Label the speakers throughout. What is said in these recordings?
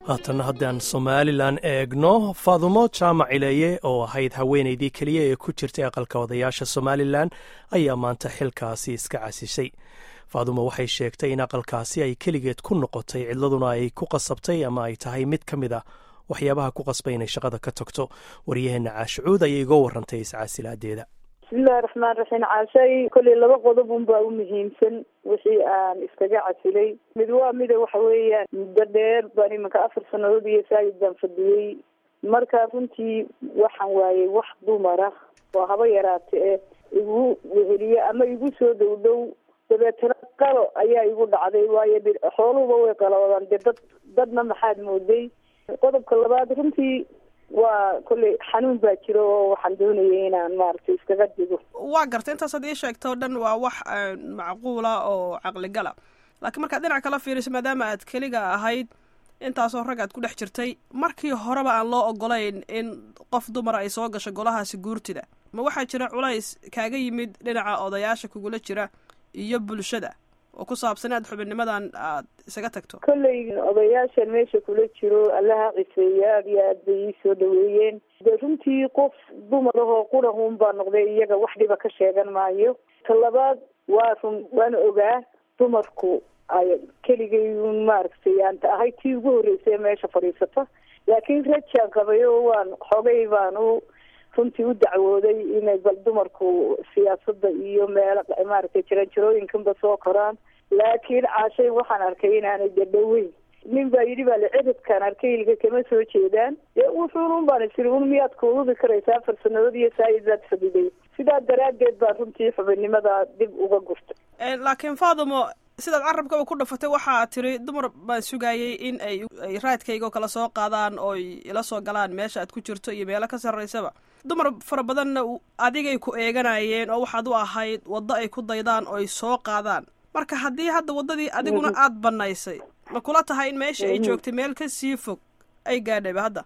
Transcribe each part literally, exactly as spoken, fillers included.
Speaker 1: haatan haddaan somalilan eegno faadumo jaamac cileeye oo ahayd haweenaydii keliya ee ku jirtay aqalka odayaasha somalilan ayaa maanta xilkaasi iska casishay. faadumo waxay sheegtay in aqalkaasi ay keligeed ku noqotay, cidladuna ay ku qasabtay ama ay tahay mid ka mid a waxyaabaha ku qasbay inay shaqada ka tagto. waryaheena caashucuud ayay iga warantay iscasilaadeeda.
Speaker 2: bismillahi raxmaan raxiim. caashay kolley laba qodob unbaa u muhiimsan wixii aan iskaga casilay. mid waa mida waxa weeyaan muddo dheer baan imanka afar sanadood iyo saayid baan fadhiyey, marka runtii waxaan waayey wax dumara oo haba yaraate e igu weheliye ama igu soo dhow dhow. dabeetana qalo ayaa igu dhacday, waayo xooluhuba way qaloodan de dad dadna maxaad mooday. qodobka labaad runtii waa kolley xanuun baa jiro oo waxaan doonayay inaan maaragtay iskaga digo.
Speaker 3: waa gartay intaasaad ii sheegto o dhan waa wax macquula oo caqligala, laakiin markaad dhinac kala fiiriso maadaama aad keliga ahayd intaasoo rag aad ku dhex jirtay, markii horeba aan loo ogolayn in qof dumara ay soo gasho golahaasi guurtida, ma waxaa jira culays kaaga yimid dhinaca odayaasha kugula jira iyo bulshada oo ku saabsan inaad xubinnimadan aad isaga tagto?
Speaker 2: kolley odayaashan meesha kula jiro allaha ciseeya aad iyo aad bay ii soo dhaweeyeen. de runtii qof dumar ahoo qurahun baa noqday, iyaga wax dhiba ka sheegan maayo. ta labaad waa run waana ogaa dumarku ay keligayun maaragtay aan ahay tii ugu horreysay meesha fadhiisata, laakiin rajaan qabay oo waan xogay baan u runtii u dacwooday inay bal dumarku siyaasada iyo meelo maaragtay jiranjarooyinkanba soo koraan. laakiin caashay waxaan arkay inaanay dadhaweyn. nin baa yidhi baa liciribkaan arkay ilga kama soo jeedaan, dee wuxuunun baan isiri un miyaad kuududi karaysaa afar sanadood iyo saayidaad fadhiday. sidaa daraaddeed baan runtii xubinnimada dib uga gurtay.
Speaker 3: laakiin faadumo, sidaad carabkaba ku dhafatay waxaa tiri dumar baan sugayay in ay ay raadkayga oo kala soo qaadaan oo ila soo galaan meesha aad ku jirto iyo meelo ka sarraysaba. dumar fara badanna adigay ku eeganayeen oo waxaad u ahayd waddo ay ku daydaan oo ay soo qaadaan. marka haddii hadda waddadii adiguna aada banaysay, ma kula tahay in meesha ay joogtay meel ka sii fog ay gaadhayba hadda?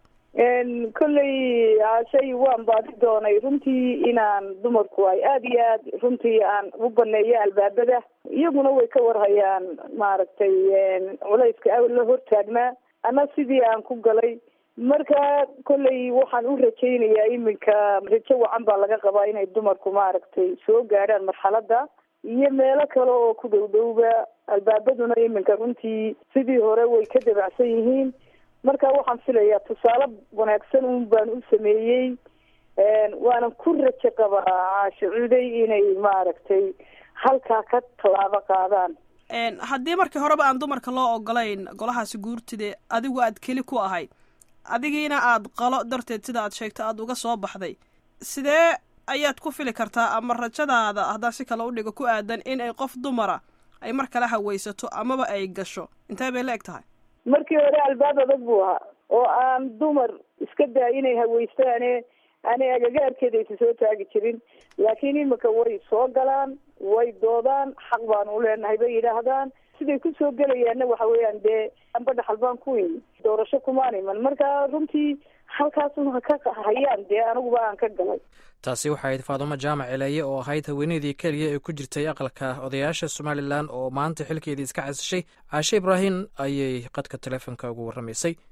Speaker 2: kolley shay waan baadi doonay runtii inaan dumarku ay aada iyo aad runtii aan u baneeyo albaabada. iyaguna way ka warhayaan maaragtay culayska la hortaagnaa ana sidii aan ku galay. marka kolley waxaan u rajaynayaa iminka rajo wacan baa laga qabaa inay dumarku maaragtay soo gaadhaan marxaladda iyo meelo kale oo ku dhow dhowba. albaabaduna iminka runtii sidii hore way ka dabacsan yihiin. marka waxaan filayaa tusaale wanaagsan un baan u sameeyey, waanan ku rajo qabaa caashucuuday inay maaragtay halkaa ka tallaabo qaadaan.
Speaker 3: haddii markii horeba aan dumarka loo ogolayn golahaasi guurtide adigu aad keli ku ahayd, adigiina aad qalo darteed sida aad sheegto aada uga soo baxday, sidee ayaad ku fili kartaa ama rajadaada haddaan si kale u dhigo ku aadan in ay qof dumara ay mar kale hawaysato amaba ay gasho, intee bay la eg tahay?
Speaker 2: markii hore albaab adag buu ahaa oo aan dumar iska daa inay hawaystaane aanay agagaarkeeda aysa soo taagi jirin. laakiin imika way soo galaan, way doodaan, xaq baan u leenahay bay yidhaahdaan. siday ku soo gelayaanna waxa weeyaan dee amba dhaxal baan ku imi, doorasho kumaan iman. marka runtii halkaasuna ha ka hayaan, dee aniguba aan ka galay.
Speaker 4: taasi waxay ahayd faadumo jaamac cileeye oo ahayd haweeneydii keliya ee ku jirtay aqalka odayaasha somalilan oo maanta xilkeedii iska casishay. caashe ibraahim ayay qadka teleefonka ugu warramaysay.